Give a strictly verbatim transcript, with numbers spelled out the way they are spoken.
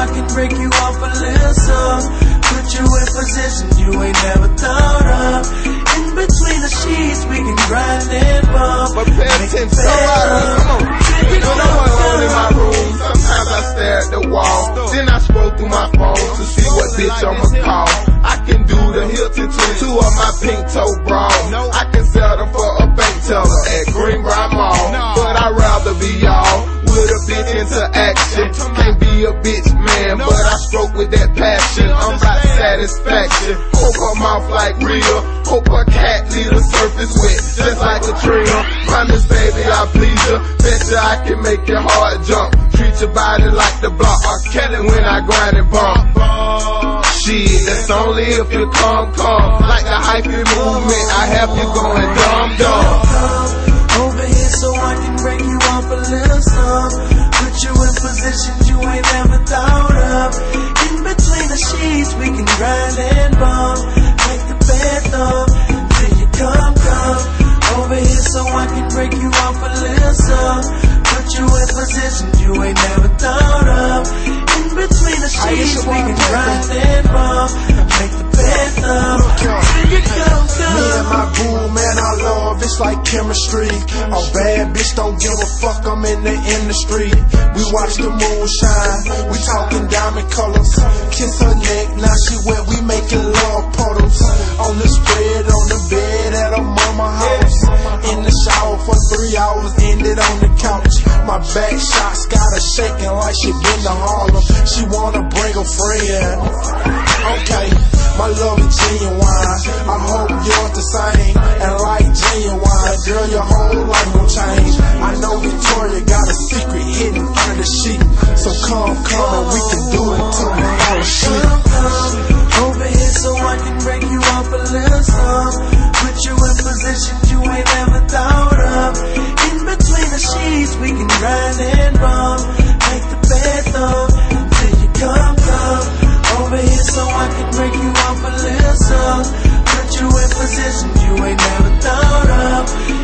I can break you off a little some. Put you in position you ain't never thought of. In between the sheets we can grind and bump. But pay attention, somebody, come on. When no one home in my room, sometimes I stare at the wall. Then I scroll through my phone to see what bitch I'ma call. I can do the Hilton to two of my pink toe bras. I can sell them for a bank teller at Greenbrier Mall. But I'd rather be y'all with a bitch into action. Can't be a bitch man, but I stroke with that passion. I'm about satisfaction. Hope her mouth like real. Hope her cat leave the surface wet, just like a Katrina. Promise baby I please her. Bet you I can make your heart jump. Treat your body like the block. I'll kill it when I grind and bump. Shit, that's only if you come, come. Like the hyphy movement, I have you going dumb, dumb. Over here so I can break you off a little some. Put you in positions you ain't never thought of. In between the sheets we can grind and bump. Make the bed thump till you come, come. Over here so I can break you off a little some. Put you in positions you ain't never thought of. In between the sheets we can grind and bump. Make the bed thump till you come, come. Me and my boo, man, I love, it's like chemistry. A bad bitch don't give a fuck, I'm in the industry. We watch the moon shine, we talking diamond colors. Kiss her neck, now she wet, we making love puddles. On the spread, on the bed at her mama house. In the shower for three hours, ended on the couch. My back shots got her shaking like she been to Harlem. She wanna bring a friend. Okay, my love is genuine. I hope you're the same. And like genuine, girl, your whole life will change. I know Victoria